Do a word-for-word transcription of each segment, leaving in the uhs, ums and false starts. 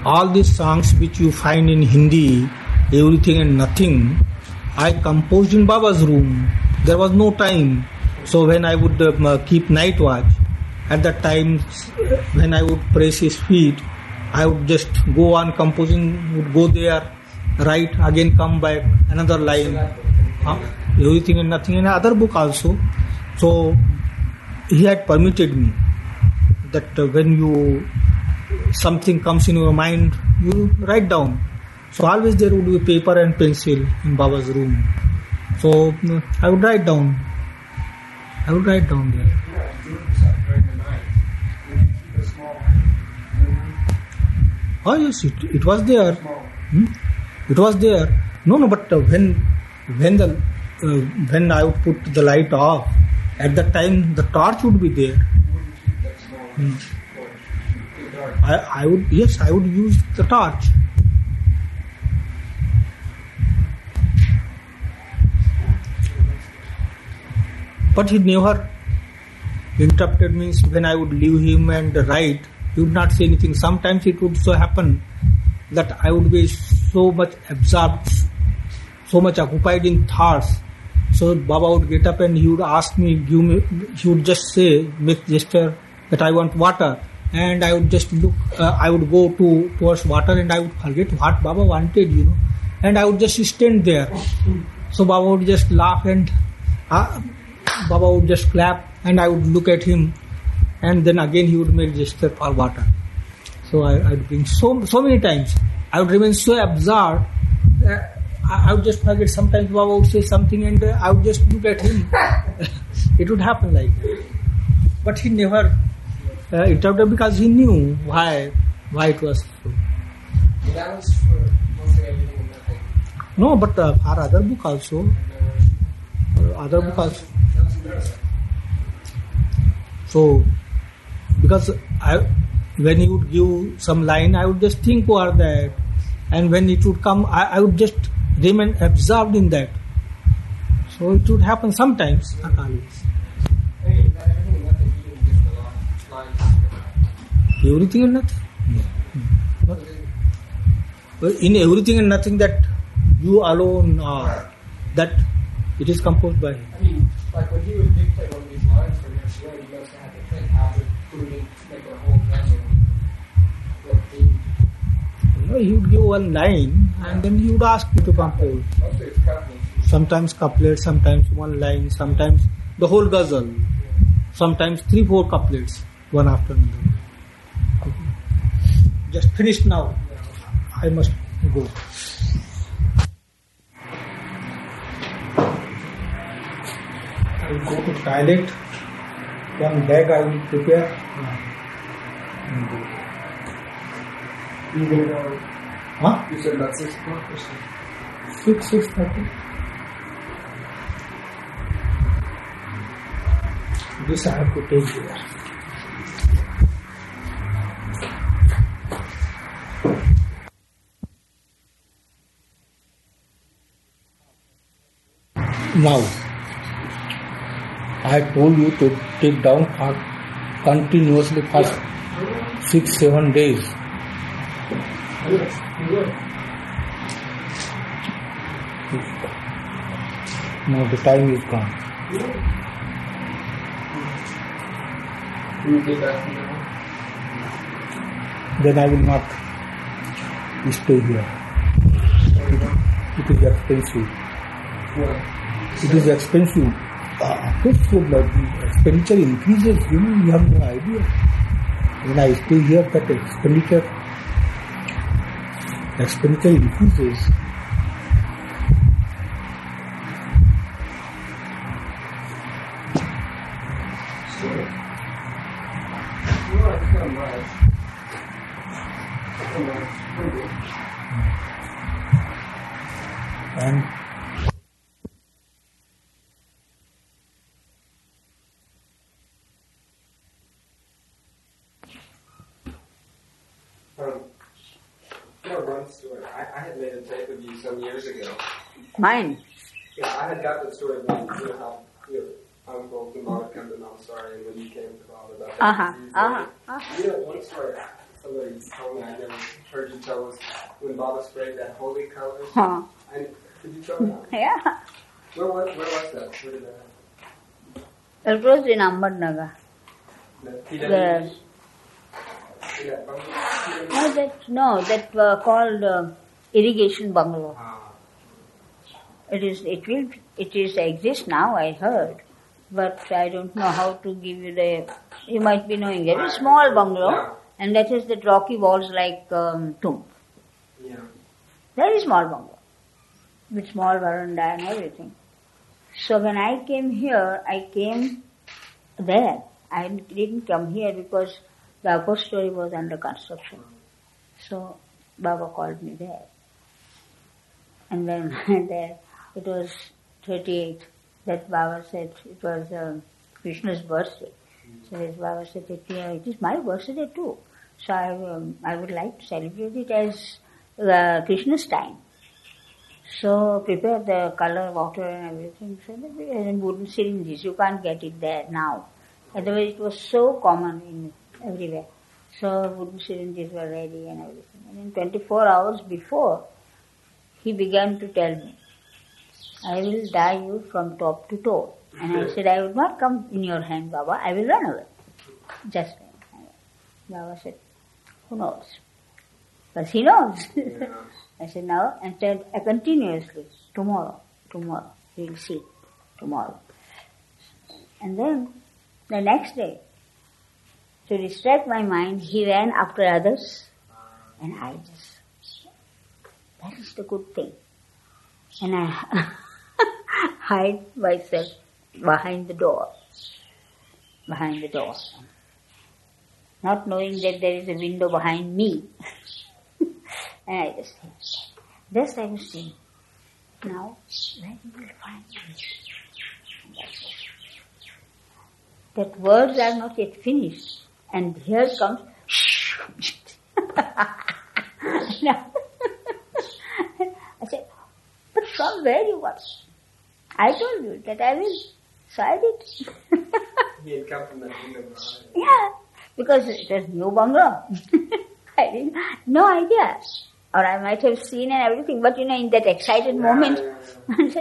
all these songs which you find in Hindi, everything and nothing, I composed in Baba's room. There was no time. So when I would uh, keep night watch, at that time when I would press his feet, I would just go on composing, would go there, write, again come back, another line. Huh? Everything and nothing, in another book also. So he had permitted me that uh, when you something comes in your mind, you write down. So always there would be paper and pencil in Baba's room. So uh, I would write down. I would write down there. Oh yes, it, it was there. Hmm? It was there. No, no, but uh, when when the uh, when I would put the light off, at that time the torch would be there. Hmm. I, I would yes, I would use the torch. But he never interrupted me. When I would leave him and write, he would not say anything. Sometimes it would so happen that I would be so much absorbed, so much occupied in thoughts. So Baba would get up and he would ask me, give me, he would just say, make gesture that I want water. And I would just look, uh, I would go to towards water and I would forget what Baba wanted, you know. And I would just stand there. So Baba would just laugh and uh, Baba would just clap and I would look at him. And then again he would make gesture for water. So I would bring so so many times. I would remain so absorbed. Uh, I, I would just forget. Sometimes Baba would say something and uh, I would just look at him. It would happen like that. But he never uh, interrupted because he knew why why it was so. That was for mostly everything and nothing. No, but uh, for other book also. Uh, other book also. So, because I, when he would give some line, I would just think over that, and when it would come, I, I would just remain absorbed in that. So it would happen sometimes, not always. Everything and nothing. Yeah. In everything and nothing that you alone are, that it is composed by him. I mean, like when he would dictate one of these lines for your show, you guys have to think how to put it in, make a whole message. You know, he would give one line and then he would ask you to compose. Mostly it's couplets. Sometimes couplets, sometimes one line, sometimes the whole ghazal, sometimes three, four couplets, one after another. Just finished now. I must go. I will go to toilet. One bag I will prepare. And go. You gonna go? Huh? You said about six o'clock or something? Six, six thirty. This I have to take here. Now, I told you to take down for continuously for six, seven days. Now the time is gone. You get back now? Then I will not stay here. It, it is expensive. What? It is expensive. Uh, of course, so the expenditure increases. You know, you have no idea. When I stay here, that expenditure expenditure increases. Sure. Well, it's kind of nice. Kind of nice. Pretty good. And Um, I'm gonna run story. I, I had made a tape of you some years ago. Mine? Yeah, I had got the story of when, you know, how your uncle and mother come to Mount Sorry and when you came to Bob about that. Uh-huh, disease, uh-huh, right? uh-huh. You know, one story, Although you told me I never heard you tell us when Baba sprayed that holy color. Huh. I, could you tell me that? Yeah. Where was, where was that? Where did that happen? It was in Ahmednagar. The P W D? The, In that bungalow? no, that, no, that were called uh, irrigation bungalow. Ah. It is, it will, it is exist now, I heard. But I don't know how to give you the, you might be knowing it. It's a small bungalow. Yeah. And that is that rocky walls like um, tomb. Yeah. Very small bungalow. With small veranda and everything. So when I came here, I came there. I didn't come here because the upper story was under construction. So Baba called me there. And then there, it was thirty-eight. That Baba said it was um, Krishna's birthday. So his Baba said, that, yeah, it is my birthday too. So I, um, I would like to celebrate it as uh, Krishna's time. So prepare the color, water and everything. So that we- and wooden syringes, you can't get it there now. Otherwise it was so common in everywhere. So wooden syringes were ready and everything. And in twenty-four hours before, he began to tell me, I will dye you from top to toe. And I said, I will not come in your hand, Baba, I will run away. Just like that. Baba said, who knows? Because he knows. Yeah. I said, now, and said, uh, continuously, tomorrow, tomorrow, we'll see, tomorrow. And then, the next day, to distract my mind, he ran after others, and I just, that is the good thing. And I hide myself behind the door, behind the door, not knowing that there is a window behind me. And I just think, this I was saying, now, where you will find me? And that's it. That words are not yet finished, and here comes, now, I said, but from where you got? I told you that I will. So I did. He had come from that window behind. Yeah, because it was new bungalow. I didn't, no idea. Or I might have seen and everything, but you know, in that excited Yeah, moment, yeah, yeah.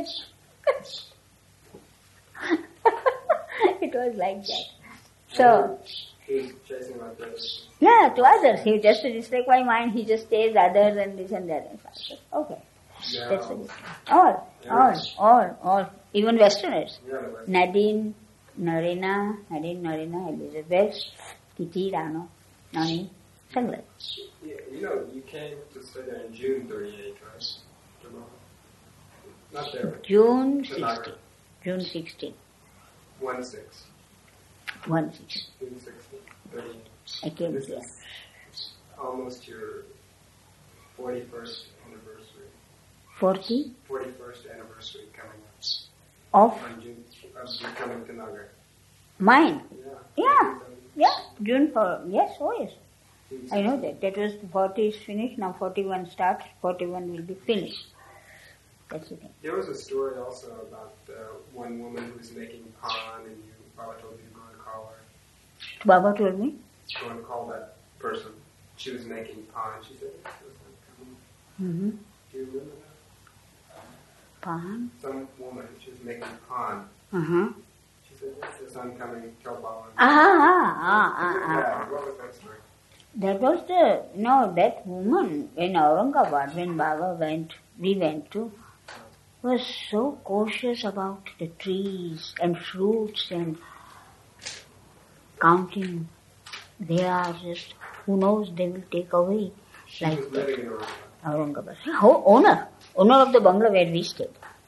it was like that. So, He was chasing like this. yeah, to others. He just to distract my mind, he just stays others and this and that. And so I said, okay. Yeah. That's it. All, all, all, all. Even Westerners. Yeah, the West. Nadine, Narina, Nadine, Narina, Elizabeth, Kitty, Rano, Nani, Sangla. Yeah, you know, you came to stay there in June thirty-eight, right? Tomorrow. Not there. but June Tanagar. sixteenth. June sixteenth. One six. One six. June sixteenth. thirty-eight. I came This here. is almost your forty-first anniversary. Forty forty-first anniversary coming up. of On June, of coming to Nagar. mine. Yeah. Yeah. Yeah. June for yes, oh yes. June I know that. That was forty is finished, now forty-one starts, forty-one will be finished. That's the thing. There was a story also about uh, one woman who was making pan, and you, Baba told you to go and call her. Baba told me. Go and call that person. She was making pan. She said, "This isn't coming." Mm-hmm. Do you remember that? Pan. Some woman, she was making pan. Uh-huh. She said, "This is oncoming. Tell Baba." Ah, ah, ah, ah, ah. Yeah, what was that story? That was the, no, that woman in Aurangabad when Baba went, we went to, was so cautious about the trees and fruits and counting. They are just, who knows, they will take away She like was that. living in Aurangabad. Aurangabad. Ho- owner, owner of the bungalow where we stayed.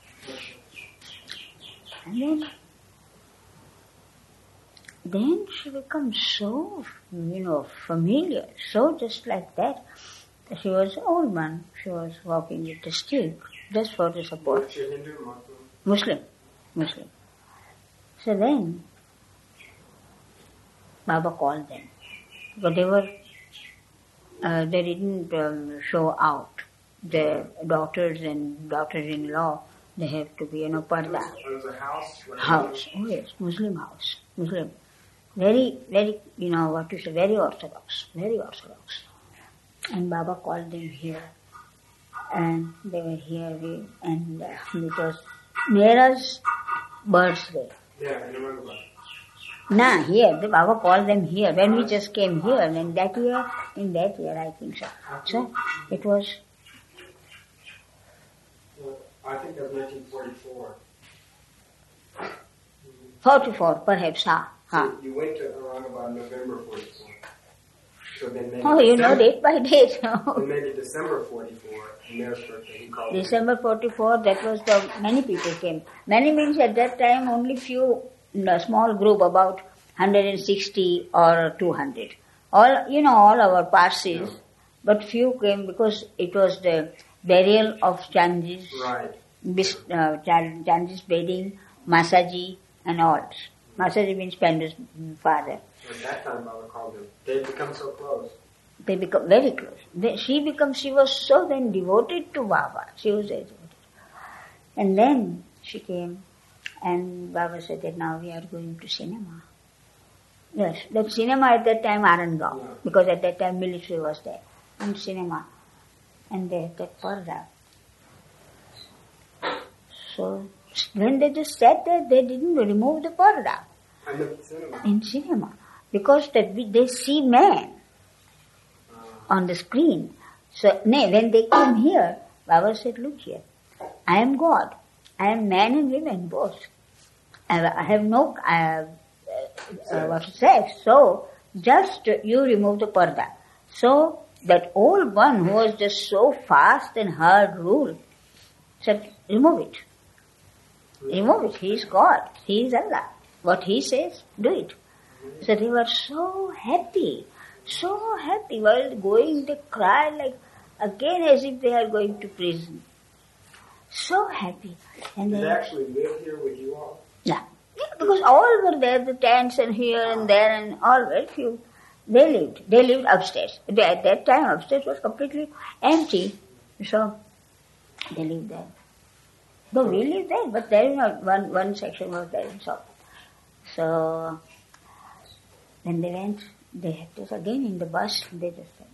And then, then she becomes so, you know, familiar, so just like that. She was an old man. She was walking with a stick, just for the support. What's your Hindu Muslim? Muslim, Muslim. So then, Baba called them. But they were, uh, they didn't um, show out. The daughters and daughters-in-law, they have to be, you know, It was, parda. it was a house. Like House, oh yes, Muslim house, Muslim. Very, very, you know, what to say, very orthodox, very orthodox. And Baba called them here. And they were here, we, and uh, it was Mera's birthday. Yeah, I remember that. Nah, here, the Baba called them here, when we just came here, and in that year, in that year, I think so. So, it was... Well, I think that was nineteen forty-four. forty-four, perhaps, ha. ha. So you went to Aurangabad November forty-four. So then maybe Oh, you know, December- date by date. Then maybe December forty-four, and Mayor's birthday, he called me. December forty-four, that was the, many people came. Many means at that time only few, a small group, about one hundred sixty or two hundred. All, you know, all our Parsis, Yeah. but few came because it was the burial of Chanji's, Right. bis- uh, Chan- Chanji's bedding, Masaji and all. Masaji means Pendu's father. At that time, Baba called him. They had become so close. They become very close. They, she become, she was so then devoted to Baba. She was very devoted. And then she came and Baba said that now we are going to cinema. Yes, that cinema at that time Arangao, Yeah. because at that time military was there. And cinema. And they had that parda. So when they just sat there, they didn't remove the parda And the cinema. in cinema. Because that we, they see man Uh, on the screen. So, nay, when they came here, Baba said, look here, I am God. I am man and women both. I I have no, I have, uh, uh, what to say. So, just uh, you remove the parda. So, that old one who was just so fast and hard rule said, remove it. Remove it. He is God. He is Allah. What he says, do it. So they were so happy, so happy. While going, they cried like, again as if they are going to prison. So happy. And Did they, they actually live here with you all? yeah. yeah, because all were there, the tents and here and there and all very few. They lived. They lived upstairs. They, at that time, upstairs was completely empty. So they lived there. Though we lived there, but there is not one, one section was there. So, so when they went, they had this again in the bus, they just said,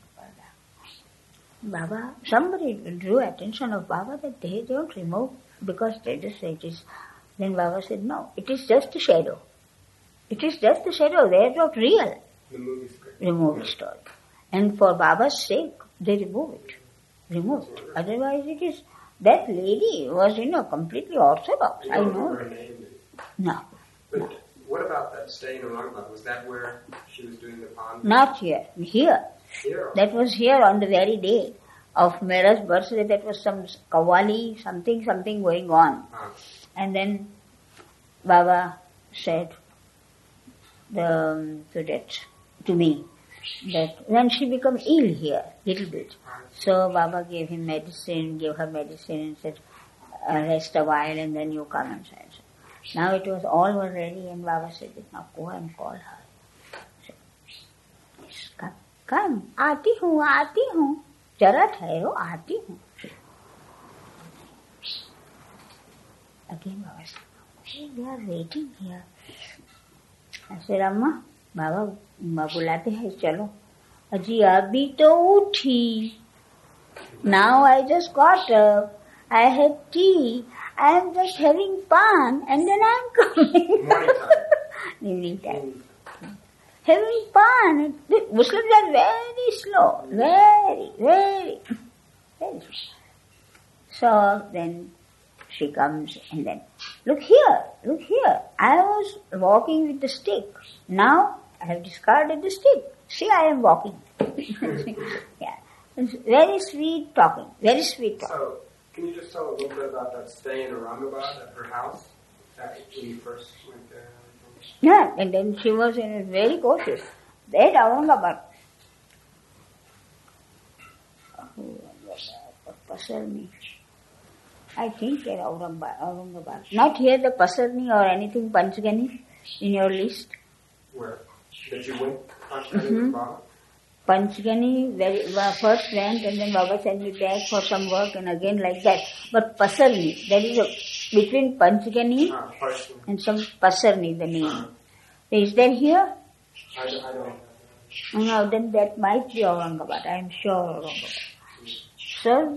Baba, somebody drew attention of Baba that they don't remove because they just say it is. Then Baba said, no, it is just a shadow. It is just a shadow, they are not real. The movie script. Remove it all. And for Baba's sake, they remove it. Remove it. Otherwise it is, that lady was, you know, completely orthodox. You I don't know. remember her name. No. But No. what about that stay in Aurangabad? Was that where she was doing the pond? Not here. Here. Here. That was here on the very day of Mera's birthday. That was some kawali, something, something going on. Ah. And then Baba said the, um, to that, to me, that when she became ill here, little bit. So Baba gave him medicine, gave her medicine and said, uh, rest a while and then you come and say. Now it was all were ready and Baba said, now go and call her. So, yes, come, come, आती हूँ, आती हूँ, जरा ठहरो, आती हूँ. Again Baba said, hey, they are waiting here. I said, Amma, Baba बुलाते हैं, चलो. अजी अभी तो उठी. Now I just got up. I had tea. I am just having pan and then I am coming. Morning time. Evening time. Having pan. The Muslims are very slow. Very, very, very slow. So then she comes and then, look here, look here. I was walking with the stick. Now I have discarded the stick. See, I am walking. Yeah. It's very sweet talking. Very sweet talking. So, can you just tell a little bit about that stay in Aurangabad at her house that when you first went there? Yeah, and then she was in very cautious. That Aurangabad. Pasarni. I think that Aurangabad, Aurangabad. Not here the Pasarni or anything Panchgani in your list. Where? That you went Panchgani Mm-hmm. with Baba? Panchgani very, well, first went and then Baba sent me back for some work and again like that. But Pasarni, that is a, between Panchgani Ah, Parshni. and some Pasarni, the name. Is there here? I, I don't. No, then that might be Aurangabad. I am sure Aurangabad. So,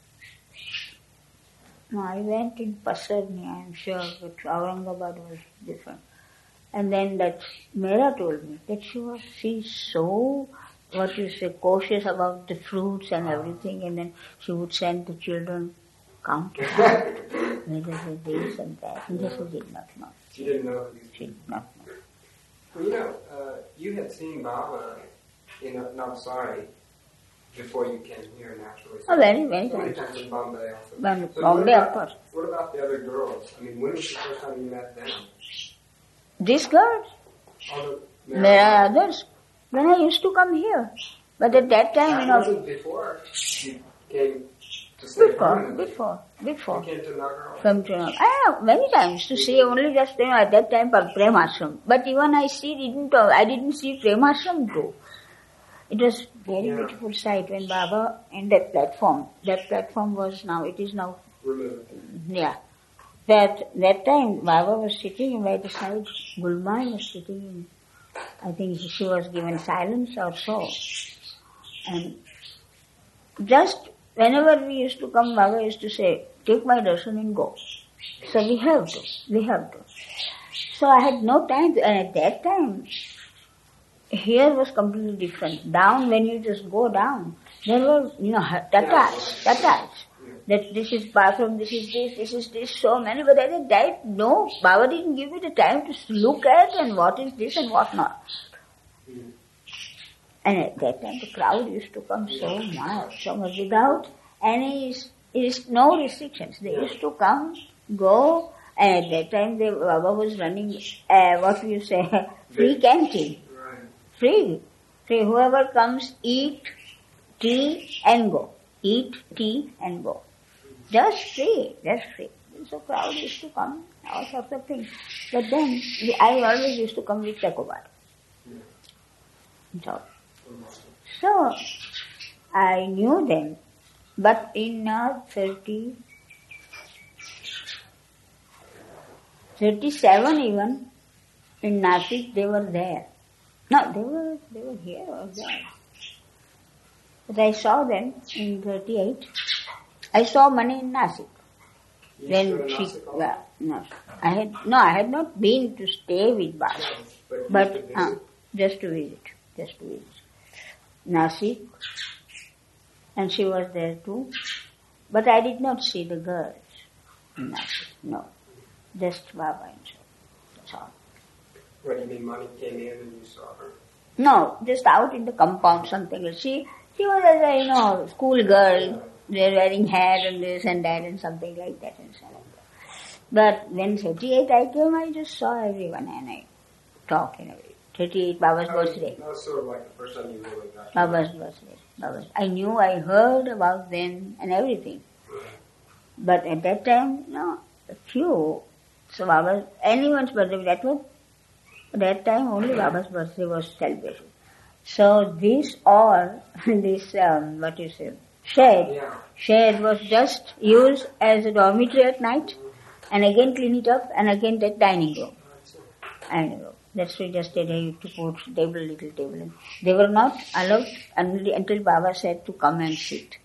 no, I went in Pasarni, I am sure, but Aurangabad was different. And then that Meera told me that she was, she's so, what you say, cautious about the fruits and everything, and then she would send the children, come to her, whether they this and that, and this she did not know. She didn't know these She did not know. Well, you know, uh, you had seen Baba in Navsari before you came here naturally. Oh, very, very So many nice. times in Bombay also. But So Bombay, what of about, course. what about the other girls? I mean, when was the first time you met them? These girls, All the there are others. When I used to come here. But at that time, you That know, wasn't before you came to stay before, permanently. before, You before. came to Nagar. Come to know. I have many times to see only just, you know, at that time for Premashram. But even I see, didn't, I didn't see Premashram too. It was very Yeah. beautiful sight when Baba in that platform. That platform was now, it is now, Removed. yeah. That that time Baba was sitting by the side, Gulmai was sitting in, I think she was given silence or so. And just whenever we used to come, Baba used to say, take my darshan and go. So we have to, we have to. So I had no time to, and at that time, here was completely different. Down, when you just go down, there were, you know, tatas, tatas. That this is bathroom, this is this, this is this, so many, but at that time, no, Baba didn't give me the time to look at and what is this and what not. And at that time, the crowd used to come so much, so much, without any, is no restrictions. They used to come, go, and at that time, they, Baba was running, uh, what do you say, free canteen. Right. Free. Free. Whoever comes, eat, tea, and go. Eat, tea, and go. Just free, just free. So crowd used to come, all sorts of things. But then, I always used to come with Chakobar. So, so, I knew them, but in uh, thirty, thirty-seven even, in Nashik, they were there. No, they were, they were here or there. But I saw them in thirty-eight. I saw Mani in Nashik. You When still in she, Nashik also? well, no, I had, no, I had not been to stay with Baba, But, you but used to uh, visit. just to visit, just to visit. Nashik, and she was there too. But I did not see the girls in Nashik, no. Just Baba and so. That's all. What do you mean, money came in and you saw her? No, just out in the compound, something else. She, she was as a, you know, school girl. They were wearing hair and this and that and something like that and so on. But when thirty-eight I came, I just saw everyone and I talked in a way. thirty-eight, Baba's That was, birthday. that was sort of like the first time you really got to Baba's birthday. Baba's. I knew, I heard about them and everything. But at that time, no, a few. So Baba's, anyone's birthday, that was, at that time only Baba's birthday was celebrated. So this or, this, um, what you say, shed, Yeah. shed was just used as a dormitory at night and again clean it up and again that dining room. Dining room. That's why just they used to put table, little table. And they were not allowed until, until Baba said to come and sit.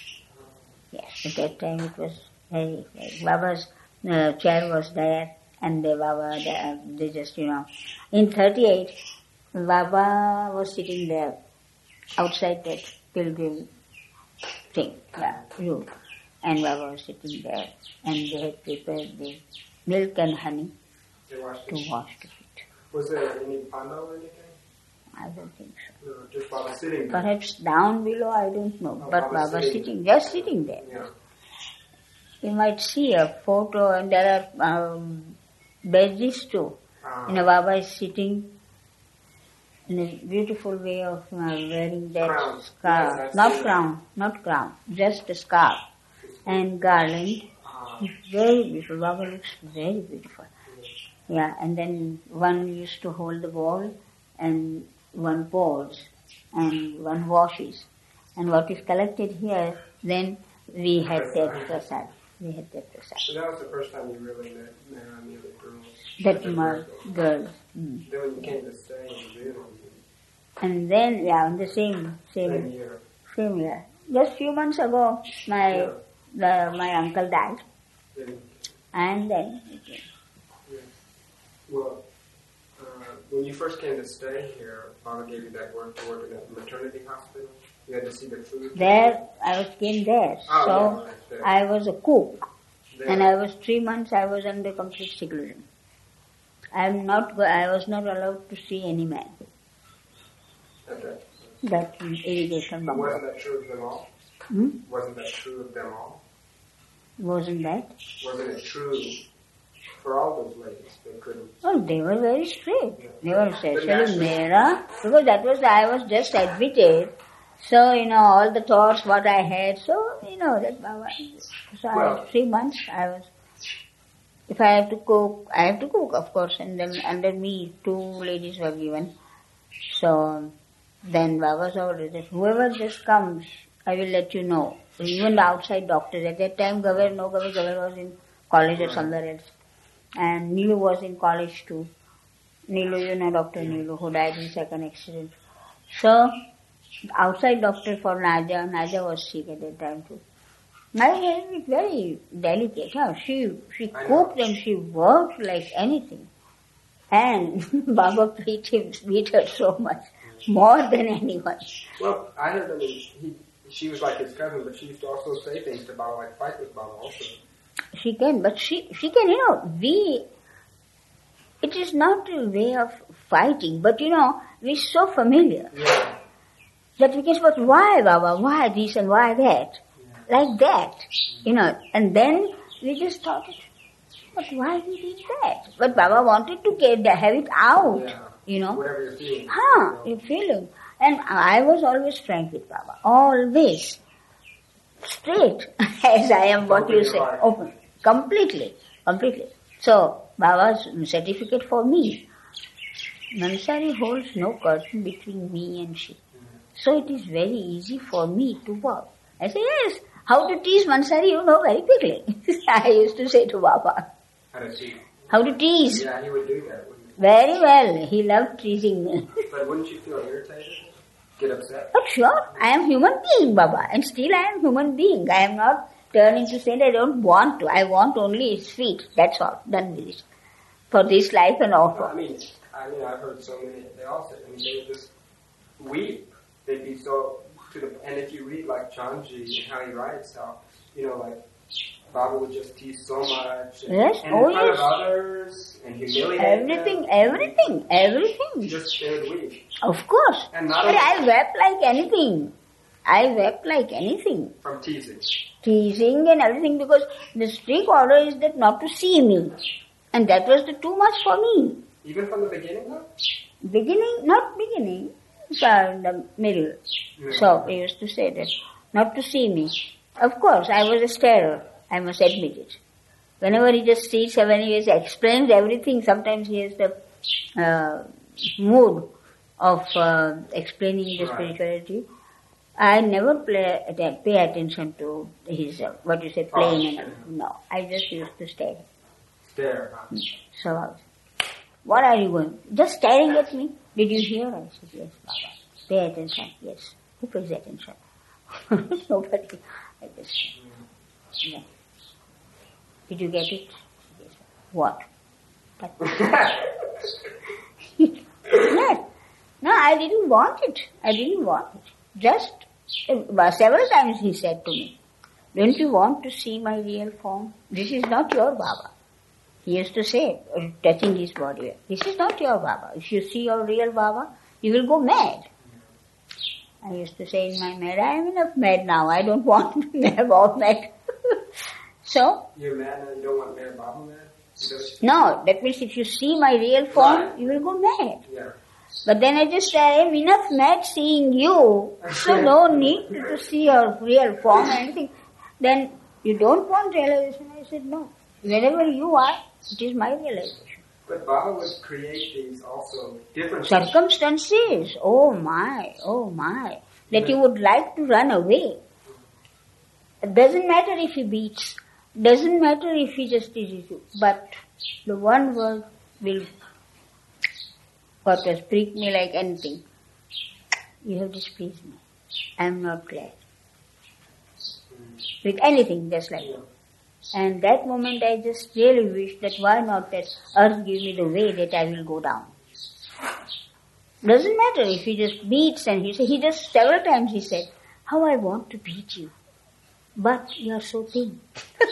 Yes, at that time it was very, very, Baba's uh, chair was there and the Baba, they, they just, you know, in thirty-eight, Baba was sitting there outside that pilgrim thing, yeah, room. And Baba was sitting there and they had prepared the milk and honey They watched to it. wash the feet. Was there any panda or anything? I don't think so. No, just Baba sitting there. Perhaps down below, I don't know. Oh, But Baba Baba sitting. sitting, just sitting there. Yeah. You might see a photo and there are um, badges too. Ah. You know, Baba is sitting in a beautiful way of uh, wearing that Crown. scarf. Yes, I've not seen crown, not crown, just a scarf and garland. Ah. Very beautiful. Baba looks very beautiful. Yeah, and then one used to hold the bowl and one pours and one washes. And what is collected here, then we had that prasad. We had that prasad. So that was the first time you really met Mary and the other girls? That the my girl. Mm. Then when you came to stay in June? And then, yeah, in the same, same, Same year. Same year. Just few months ago, my Yeah. the, my uncle died. Then, And then, yeah. Well, uh, when you first came to stay here, Baba gave you that work to work in that maternity hospital. You had to see the food. there, I was came there. Oh, so, yeah, right there. I was a cook. There. And I was three months, I was under complete seclusion. I am not, go- I was not allowed to see any man. Okay. That irrigation But bungalow. wasn't that true of them all? Hmm? Wasn't that true of them all? Wasn't that? Wasn't it true for all those ladies? They couldn't. Oh, they were very strict. Yeah. They were But especially naturally- Mera, because that was, I was just admitted. So, you know, all the thoughts what I had, so, you know, that Baba. So, I, Well- three months I was, if I have to cook, I have to cook, of course, and then under me, two ladies were given. So, then Baba's order that whoever just comes, I will let you know. Even the outside doctors, at that time, Gavar, no Gavar, Gavar was in college or Right. somewhere else. And Neelu was in college too. Neelu, you know Doctor Neelu, who died in second accident. So, outside doctor for Nadia, Nadia was sick at that time too. Nadia was very delicate. Huh? She she I know. cooked and she worked like anything. And Baba beat him, beat her so much, more than anyone. Well, I heard, I mean, he, she was like his cousin, but she used to also say things to Baba, like fight with Baba also. She can, but she, she can, you know, we, it is not a way of fighting, but you know, we're so familiar Yeah. that we can say, but why Baba, why this and why that? Like that, you know, and then we just thought, but why he did that? But Baba wanted to get, have it out, Yeah. you know. Whatever you're feeling. Huh, you you know. feel it. And I was always frank with Baba, always. Straight, as I am what you Open your say, heart. open, completely, completely. So, Baba's certificate for me, Mansari holds no curtain between me and she. So it is very easy for me to work. I say, yes, how to tease Mansari, you know very quickly. I used to say to Baba, How to see. how to tease. Yeah, he would do that, wouldn't he? Very well, he loved teasing me. But wouldn't you feel irritated? Get upset? But sure, I am human being, Baba, and still I am human being. I am not turning to say that I don't want to. I want only his feet. That's all. Done with it. For this life and all. Well, I mean, I mean, I've heard so many, they all say, I mean, they would just weep. They'd be so, to the, and if you read like Chanji and how he writes, how, you know, like, Baba would just tease so much. And, Yes, and oh in front yes. of others, and humiliate Everything, them. everything, everything. Just, they would weep. Of course. And not But only I wept like anything. I wept like anything. from teasing. Teasing and everything, because the strict order is that not to see me. And that was the too much for me. Even from the beginning, though? Beginning, not beginning, so the middle. Yeah. So he used to say that, not to see me. Of course, I was a starer, I must admit it. Whenever he just sits, when he explains everything, sometimes he has the uh, mood of uh, explaining the Right. spirituality. I never play, atten- pay attention to his, uh, what you say, playing Oh, and everything. No, I just used to stare. Stare, huh? So I was, what are you going? Just staring at me. Did you hear? I said, yes, Baba. Pay attention. Yes. Who pays attention? Nobody. I just, yeah. Did you get it? Yes. What? But, yes. No, I didn't want it. I didn't want it. Just uh, several times he said to me, don't you want to see my real form? This is not your Baba. He used to say, uh, touching his body, this is not your Baba. If you see your real Baba, you will go mad. I used to say in my mad, I am enough mad now. I don't want to be more mad. So, You're mad now, you don't want Mayor Baba mad? Just, no, that means if you see my real form, Right. you will go mad. yeah. But then I just say, I am enough mad seeing you, so no need to see your real form or anything. Then you don't want realization. I said, no. Wherever you are, it is my realization. But Baba would create these also different Circumstances, oh my, oh my, that you would like to run away. It doesn't matter if he beats Doesn't matter if he just teaches you, but the one word will, what was, prick me like anything. You have displeased me. I am not glad. With anything, just like that. And that moment I just really wish that why not that earth give me the way that I will go down. Doesn't matter if he just beats and he said, he just several times he said, how I want to beat you. But you are so thin.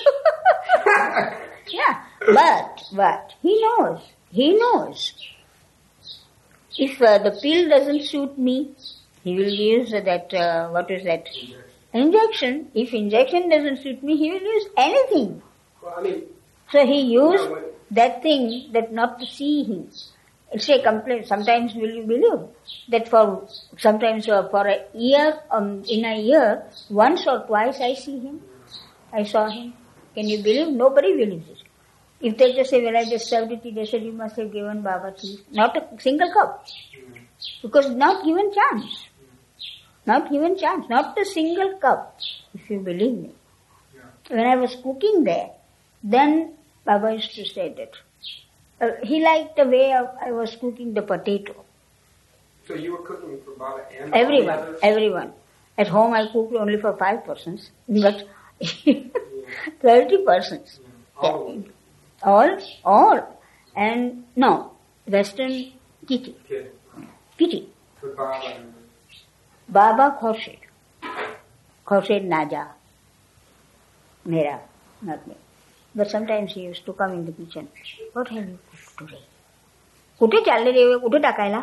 Yeah, but, but, he knows, he knows. If uh, the pill doesn't suit me, he will use uh, that, uh, what is that? Injection. If injection doesn't suit me, he will use anything. Well, I mean, so he used you know, when, that thing that not to see him. It's a complaint. Sometimes will you believe that for, sometimes uh, for a year, um, in a year, once or twice I see him. I saw him. Can you believe? Nobody believes it. If they just say, well, I just served it, they said, you must have given Baba tea. Not a single cup. Because not given chance. Not given chance. Not a single cup, if you believe me. When I was cooking there, then Baba used to say that. Uh, he liked the way of, I was cooking the potato. So you were cooking for Baba and Everyone, all the others? everyone. At home I cooked only for five persons, but thirty persons. Yeah. All of them. All, all. And no, Western kitty. Okay. Kitty. For Baba and Baba Khorshid. Khorshid Naja. Mera, not me. But sometimes he used to come in the kitchen. What have you cooked today? कुठे चालले रे? कुठे टाकायला?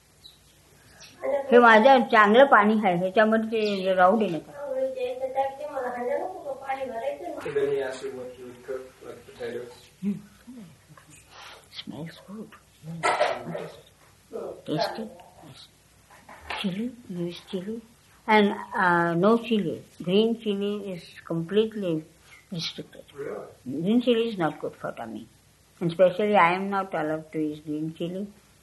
हे माझं चांगलं पाणी आहे ह्याच्यामध्ये ते राहू दे नका. So then he asked you what you would cook, like potatoes. Hmm. Smells good. Tasty. Yes. Chili, use chili. And uh, no chili. Green chili is completely restricted. Really? Green chili is not good for tummy. And especially I am not allowed to use green chili.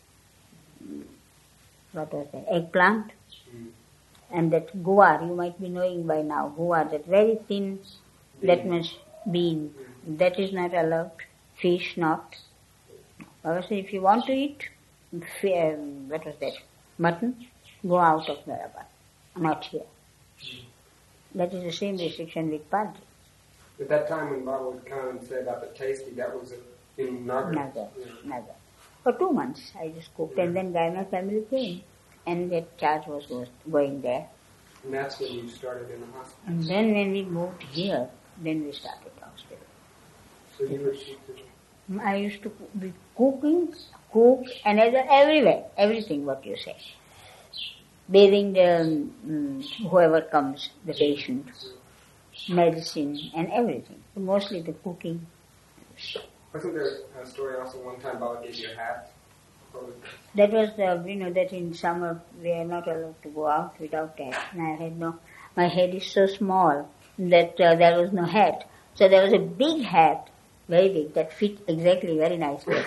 What was that? Eggplant. Mm. And that guar, you might be knowing by now, guar, that very thin, Bean. that much bean. Mm. That is not allowed. Fish not. Obviously, if you want to eat, um, what was that? Mutton, go out of Marabad, not here. Mm. That is the same restriction with Padri. At that time when Baba would come and say about the tasty, that was in Nagar. Nagar, Yeah. Nagar. For two months I just cooked, and then Gaima family came, and that charge was going there. And that's when you started in the hospital. And then when we moved here, then we started the hospital. So you were teaching. I used to be cooking, cook, and everywhere, everything what you say. Bathing the um, whoever comes, the patient, medicine, and everything. Mostly the cooking. Wasn't there a story also one time Baba gave you a hat? What was That that? was the, you know, that in summer we are not allowed to go out without hat. And I had no, my head is so small that uh, there was no hat. So there was a big hat, very big, that fit exactly very nicely.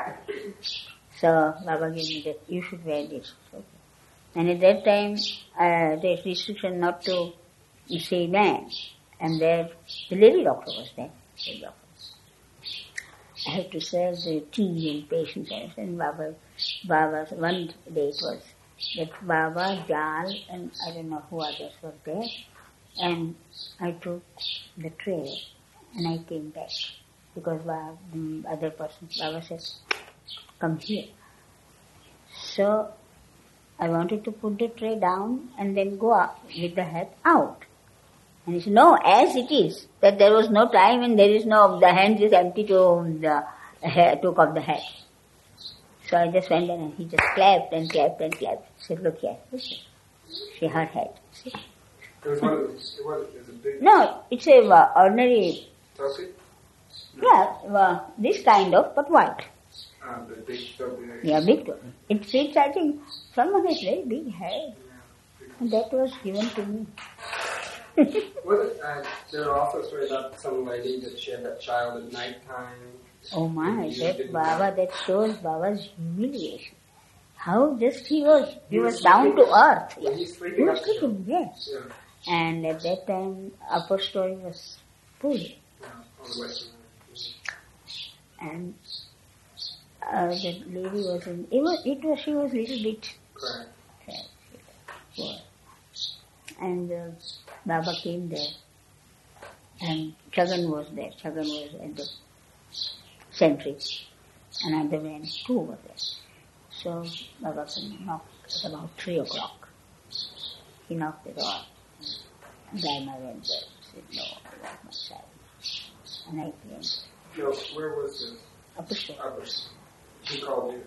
So Baba gave me that, you should wear this. Okay. And at that time, uh, there was restriction not to see man. And there, the lady doctor was there. Lady doctor. I had to serve the tea and patients. And Baba, Baba's one day it was that Baba, Jal, and I don't know who others were there. And I took the tray and I came back because Baba, the other person, Baba said, come here. So I wanted to put the tray down and then go up with the hat out. And he said, no, as it is, that there was no time and there is no, the hand is empty to the hair, took off the hat. So I just went in and he just clapped and clapped and clapped. He said, look here, see, see her head. See? It was one of those, it was, it was a big No, it's a uh, ordinary, toasty? yeah, uh, this kind of, but white. Uh, the big toasty. Yeah, big one. It fits, I think, someone has very big head. And that was given to me. Was it, uh, there were also stories about some lady that she had that child at night time. Oh my, You that didn't Baba, know. that shows Baba's humiliation. How just he was, he He was was down to sleeping. earth. Yeah, Yeah. he's sleeping He was up there. sleeping, yes. Yeah. And at that time, upper story was full. Yeah. On the western line. And uh, that lady was in, it was, it was, she was a little bit Correct. poor. And uh, Baba came there. And Chagan was there. Chagan was at the sentry. And other men too were there. So Baba came, knocked at about three o'clock. He knocked the door. And Daima went there. Said, no, I want my child. And I came. No, where was this? Upper stairs. Upper. Who called you?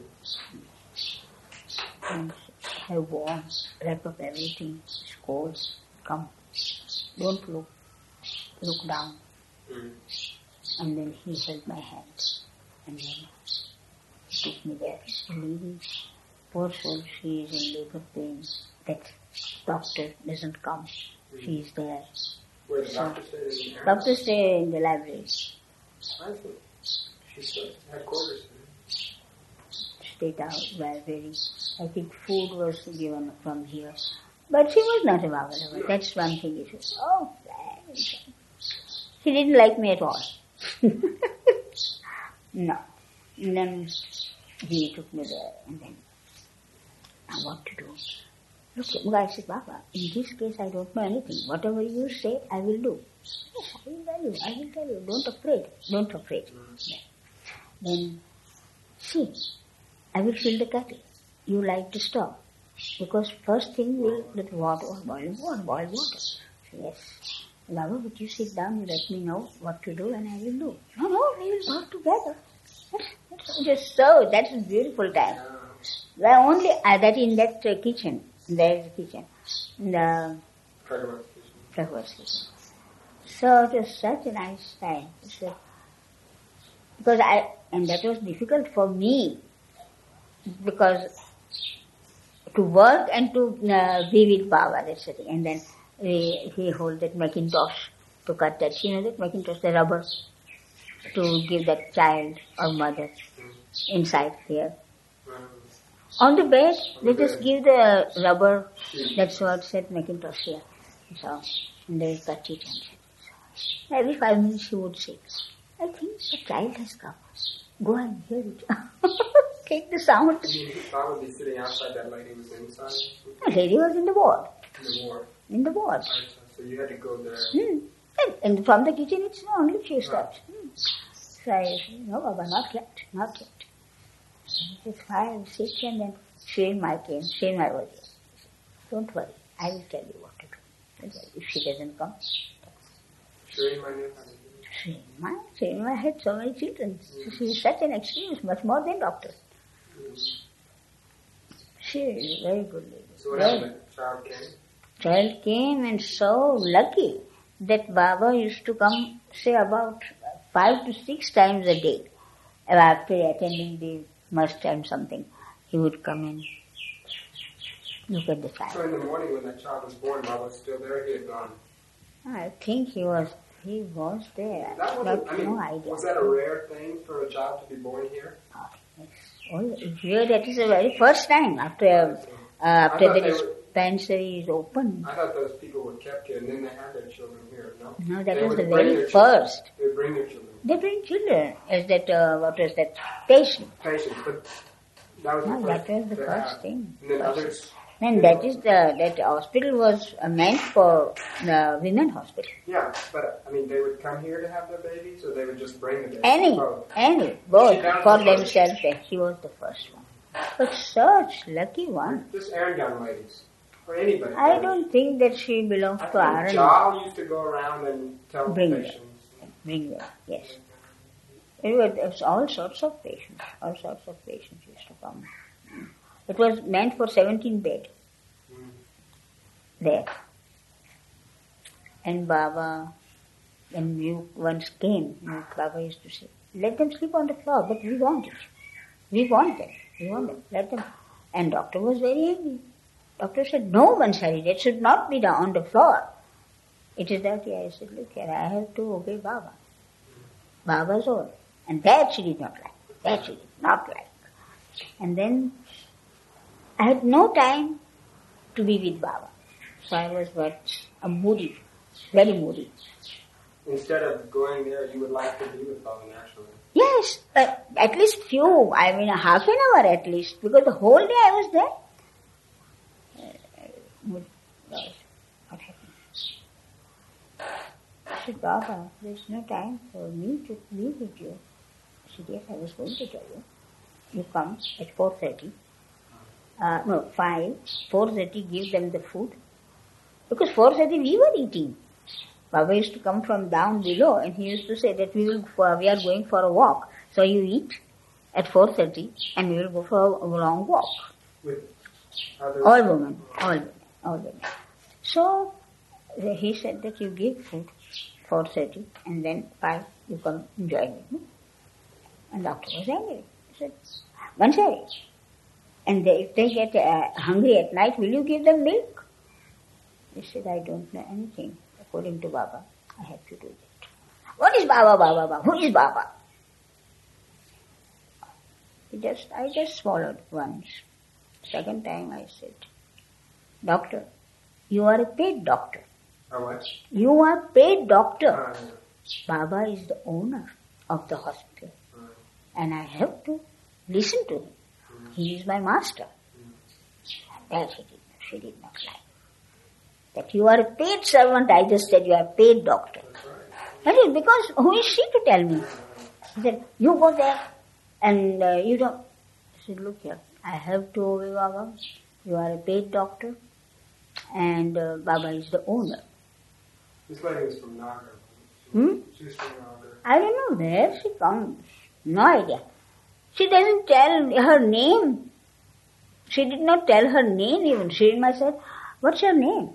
And I warm, wrap up everything, scolds, come. Don't look. Look down. Mm. And then he held my hand. And then he took me there. The lady, poor soul, she is in labor pain. That doctor doesn't come. Mm. She is there. Where the So, doctor stayed in the doctor stay in the library. I think she's headquarters. Stayed out where very, I think food was given from here. But she was not a Baba lover. That's one thing it was. Oh, she didn't like me at all. No. And then he took me there and then, now what to do? Look, I said, Baba, in this case I don't know anything. Whatever you say, I will do. Yes, I will tell you, I will tell you. Don't afraid. Don't afraid. Then, see, I will fill the kettle. You like to stop. Because first thing will that water or boiling water, boiled water. So, yes. Baba, would you sit down and let me know what to do and I will do. No, no, we will work together. That's, that's just so, that's a beautiful time. Where only, uh, that in that uh, kitchen, there is a kitchen. The Prabhupada's kitchen. So it was such a nice time. So, because I, and that was difficult for me. Because to work and to uh, be with Baba, that's the thing. And then we, he hold that Macintosh to cut that, you know that Macintosh, the rubber, to give that child or mother inside here. On the bed, they just give the rubber, that's what said Macintosh here. So, and they cut it and every five minutes he would say, I think the child has come. Go and hear it. Take the sound. You mean Baba would be sitting outside, that lady was inside? The lady was in the ward. In the ward. In the ward. So you had to go there. Hmm. And, and from the kitchen it's only a few steps. Hmm. So I said, no Baba, not yet, not yet. It's five, six, and then Shri Mai came. Shri Mai was here. Don't worry, I will tell you what to do. Don't worry. If she doesn't come, Shri Mai knew how to do it. Shri Mai, Shri Mai had so many children. Mm. She is such an experience, much more than doctor. Mm. She is a very good lady. So what very. happened? Child came? Child came and so lucky that Baba used to come, say, about five to six times a day. After attending the must and something, he would come and look at the child. So in the morning when that child was born, Baba was still there, he had gone? I think he was he was there. That but wasn't, I mean, no idea. was that a rare thing for a child to be born here? Oh, yes. Oh, here that is the very first time after uh, after the dispensary is open. I thought those people were kept here and then they had their children here. No, no that they was the bring very first. Children. They would bring their children. They bring children as that uh, what was that patient. Patients, but that was No, the that first. was the that first happened. thing. And then First. others. And that is the, that hospital was uh, meant for the women hospital. Yeah, but I mean, they would come here to have their babies, or they would just bring the babies? Any, Both. any, both, She found for the first. themselves. She was the first one. But such lucky one. Just Iron Gun ladies, or anybody. I don't think that she belongs I to think Iron. Jal used to go around and tell Bring the them. patients. Bring them, yes. It was, it was all sorts of patients, all sorts of patients used to come. It was meant for seventeen bed Mm. there. And Baba, when you once came, Baba used to say, let them sleep on the floor, but we want it. We want them. We want them. Let them. And doctor was very angry. Doctor said, no, Bansari, that should not be down on the floor. It is dirty. I said, look here, I have to obey Baba. Baba's order. And that she did not like. That she did not like. And then I had no time to be with Baba. So I was what? A moody, very moody. instead of going there, you would like to be with Baba naturally. Yes, uh, at least few, I mean a half an hour at least, because the whole day I was there. Uh, what happened? I said, Baba, there's no time for me to be with you. I said, yes, I was going to tell you. You come at four thirty. Uh, no, five. four thirty, give them the food. Because four thirty we were eating. Baba used to come from down below and he used to say that we will for, we are going for a walk. So you eat at four thirty and we will go for a long walk. With others? All women, all women, all women. So he said that you give food four thirty and then five you come enjoy with me. And doctor was angry. He said, Bansari, and they, if they get uh, hungry at night, will you give them milk? He said, I don't know anything. According to Baba, I have to do that. What is Baba, Baba, Baba? Who is Baba? He just, I just swallowed once. Second time I said, Doctor, you are a paid doctor. A what? You are paid doctor. Uh, Baba is the owner of the hospital. uh, And I have to listen to him. uh, He is my master. uh, And that she did not, she did not like. That you are a paid servant, I just said you are a paid doctor. That's right. That is because who is she to tell me? He said, you go there and uh, you don't. I said, look here, I have to obey Baba. You are a paid doctor and uh, Baba is the owner. This lady was from Nagar. Hmm? She was from Nagar. I don't know where she comes. No idea. She doesn't tell her name. She did not tell her name even. She did not say, what's your name?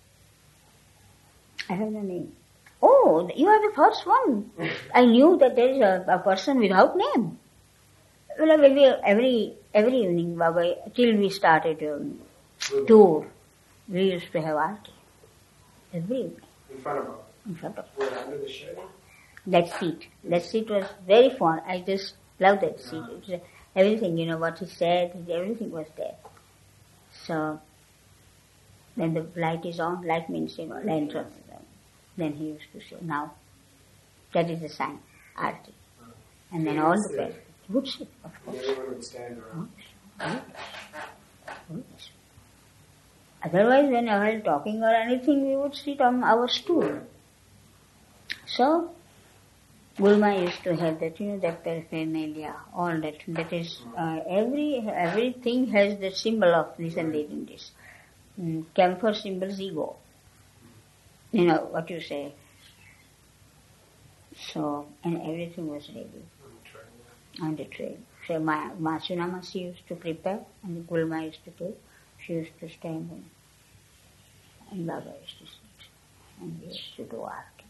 I have no name. Oh, you are the first one. I knew that there is a, a person without name. Well, every, every, every evening, Baba, till we started um, tour, we used to have aarti. Every evening, In front of her. in front of Where, under the shade? that seat. That seat was very fun. I just loved that seat. It was, everything, you know, what he said, everything was there. So, when the light is on, light means, you know, lantern. Then he used to say, now, that is the sign, Aarti. And then all the parents would sit, of And course. everyone would stand around. Oh, yes. Otherwise, when I was talking or anything, we would sit on our stool. So, Gulma used to have that, you know, that paraphernalia, all that. That is, uh, every everything has the symbol of this and that and this. Mm, camphor symbols ego. You know, what you say. So, and everything was ready on the tray. So, my Masunamasi used to prepare and Gulma used to take. She used to stand and, and Baba used to sit. And we used to do aarti.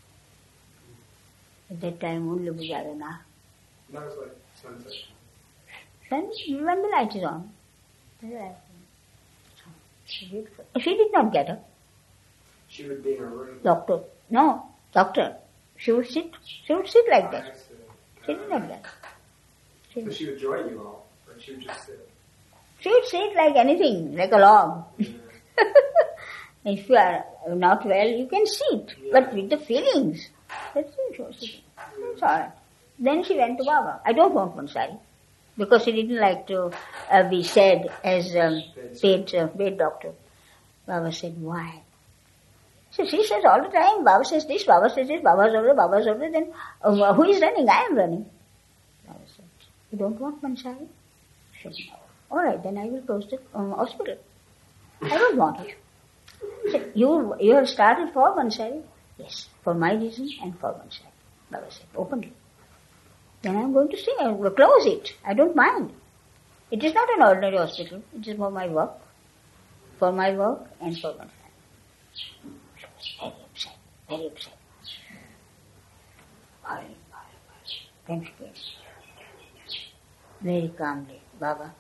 At that time, only Bujadana. That was like sunset. Then, when the light is on, the light is on. So, beautiful. She did not get up. She would be in her room. Doctor. No, doctor. She would sit. She would sit like that. I see. She did not get up. She, So she would join you all, but she would just sit. she would sit like anything, like a log. Yeah. If you are not well, you can sit, Yeah. but with the feelings. That's it, she was sitting. That's all right. Then she went to Baba. I don't want Mansari, because she didn't like to uh, be said as um, paid, uh, paid doctor. Baba said, why? So she says all the time, Baba says this, Baba says this, Baba's order, Baba's order, then um, who is running? I am running. Baba said, you don't want Mansari? She said, no. All right, then I will close the um, hospital. I don't want it. He said, you, you have started for Mansari? Yes, for my reason and for Mansari. Baba said, openly. Then I am going to say, I will close it. I don't mind. It is not an ordinary hospital. It is for my work. For my work and for Mansari. She was very upset, very upset. Very, very, very. Then she came. Very calmly, Baba,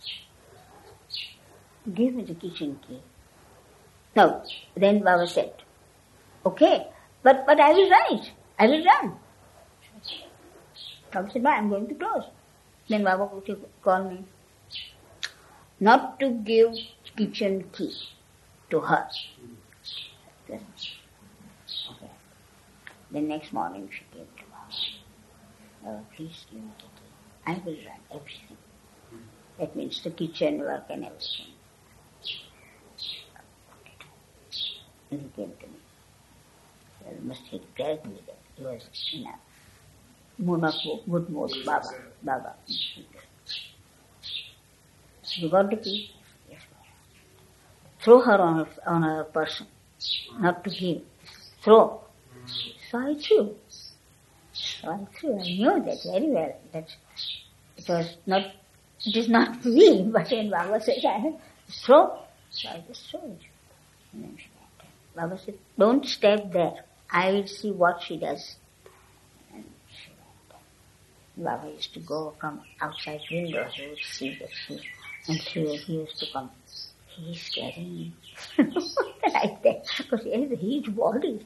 give me the kitchen key. No, then Baba said, okay, but, but I will run it. I will run. Baba said, I am going to close. Then Baba would call me. Not to give kitchen key to her. Okay. The next morning she came to us. Oh, please give me the key. I will run everything. That means the kitchen work and everything. And he came to me. Almost he dragged me there. He was in a mood of good mood, Baba. Baba. You got the key? Yes. Throw her on her, on her person. Not to give. Throw. So I threw. So I threw. I knew that very well. That it was not, it is not me, but when Baba said, I throw. So I just threw it. And then she went. Baba said, don't step there. I will see what she does. And she went. Baba used to go from outside window. He would see that she, and she, he used to come. He's scary. Like that. Because he has a huge body.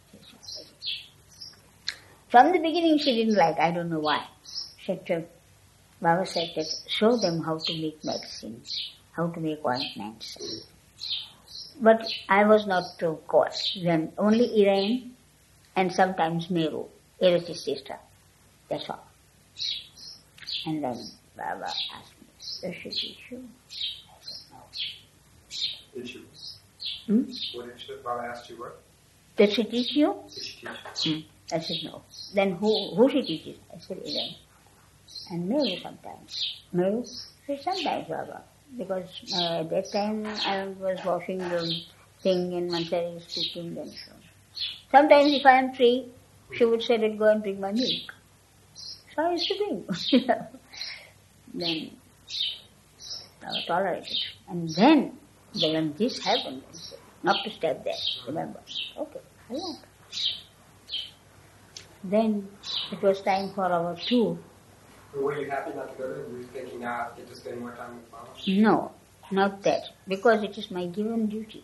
From the beginning she didn't like, I don't know why. She said, Baba said that show them how to make medicines, how to make ointments. But I was not to course. Then only Elaine and sometimes Meru, Eros's sister. That's all. And then Baba asked me, does she teach you? I said, no. Did she? Hmm? What did she, Baba asked you what? Did she teach you? Did she teach you? Hmm. I said, no. Then who, who she teaches? I said, Elaine. And Meru sometimes. Meru said, sometimes Baba. Because uh, at that time I was washing the thing and Mansari was cooking and so. Sometimes if I am free, she would say that go and bring my milk. So I used to bring. Then I was tolerated. And then when this happened, I said, not to step there, remember. Okay, I won't. Then it was time for our tour. Were you happy not to go there? Were you thinking, ah, I get to spend more time with Baba? No, not that. Because it is my given duty.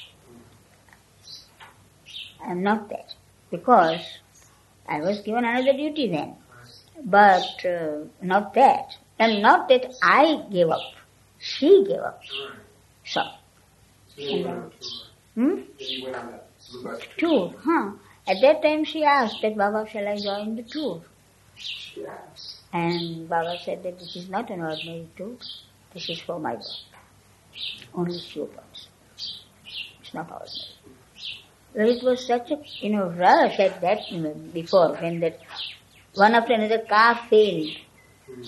I am not that. Because I was given another duty then. But uh, not that. And not that I gave up. She gave up. So. So you went on a tour. Hmm? Then you went on that blue bus Tour, huh? At that time she asked that, Baba, shall I join the tour? She asked. And Baba said that this is not an ordinary tour. This is for my God. Only students. It's not ordinary. Well, it was such a, you know, rush at that, you know, before, when that one after another car failed. Hmm.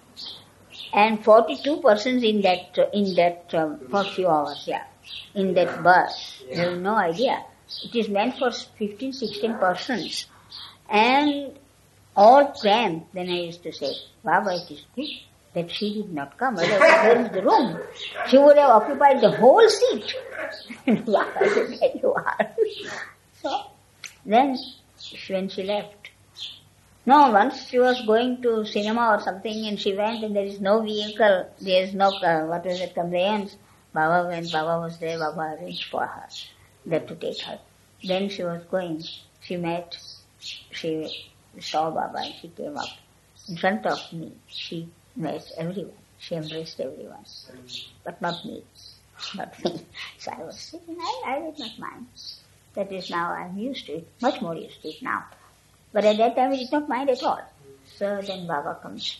And forty-two persons in that, uh, in that, um, for few hours, yeah, in that bus. Yeah. There was no idea. It is meant for fifteen, sixteen persons. And all cramped. Then I used to say, Baba, it is good that she did not come. Otherwise, where is the room? She would have occupied the whole seat. And Baba said, there you are. So, then, when she left, no, once she was going to cinema or something and she went and there is no vehicle, there is no, uh, what was it, conveyance. Baba, when Baba was there, Baba arranged for her that to take her. Then she was going, she met, she saw Baba and she came up in front of me. She met everyone. She embraced everyone. But not me. Not me. So I was sitting, I, I did not mind. That is now I'm used to it, much more used to it now. But at that time I did not mind at all. So then Baba comes.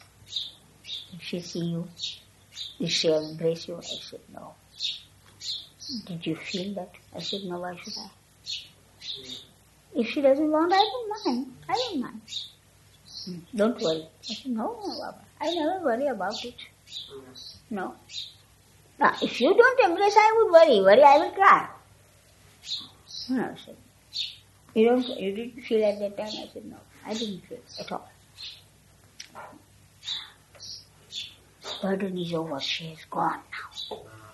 Did she see you? Did she embrace you? I said, no. Did you feel that? I said, no, why should I? If she doesn't want, I don't mind. I don't mind. Hmm. Don't worry. I said, no, no, Baba. I never worry about it. No. Now, if you don't embrace, I would worry. Worry, I will cry. No, I said, you don't, you didn't feel at that time? I said, no, I didn't feel at all. Burden is over. She is gone now.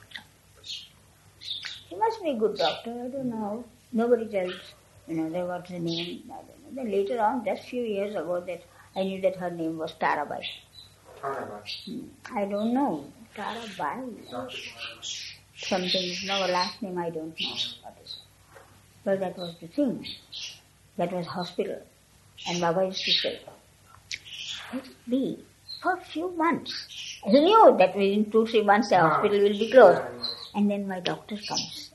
She must be a good doctor. I don't know. Nobody tells, you know, there was the name. I don't know. Then later on, just few years ago, that I knew that her name was Tarabai. Tarabai. Hmm. I don't know. Tarabai. Something. No, last name I don't know. What is it? But that was the thing. That was hospital. And Baba used to say, let it be for a few months. He knew that within two, three months the hospital will be closed. And then my doctor comes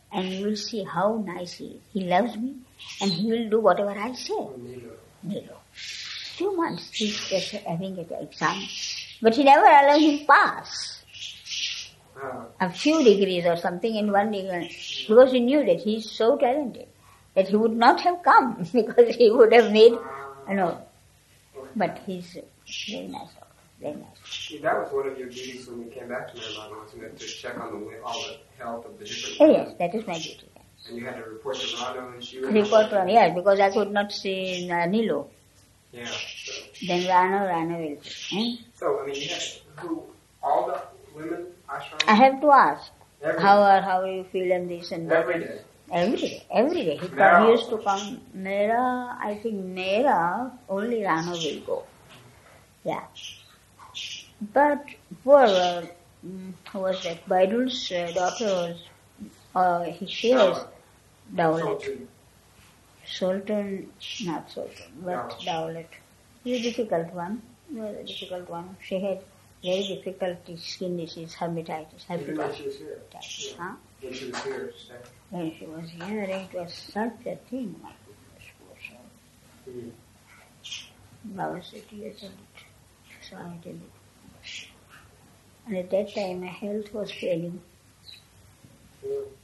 and you will see how nice he is. He loves me and he will do whatever I say. Oh, Nilo. Nilo. Two months he's just having an exam. But he never allowed him pass. Ah. A few degrees or something in one degree. Because he knew that he is so talented that he would not have come because he would have made, you know. But he's very nice. Very nice. That was one of your duties when you came back to Nirvana, wasn't it? To check on the all the health of the different Oh, women. yes, that is my duty. And you had to report to Rano and she was... Report on, yes, because I could not see uh, Nilo. Yeah. So, Then Rano, Rano will see. Eh? so I mean, you had who, all the women, ashram? I have to ask, Every how are, how you feel and this and that. Every day. Every day, every day. He, Mera come, he used to also. come, Mera, I think Mera, only Rano will go. Yeah. But poor, uh, mm, who was that? Baidul's uh, daughter was, uh, he shares Dowlet. Sultan. Sultan, not Sultan, but No. Dowlet. He was a difficult one, was a difficult one. She had very difficult skin disease, hermetitis, Even when herpetitis. she was here. Herpetitis, huh? When she was here. So. When she was here, it was such a thing, my goodness, poor soul. Mm. Baba said, you tell it. So I tell it. And at that time, my health was failing. Yeah.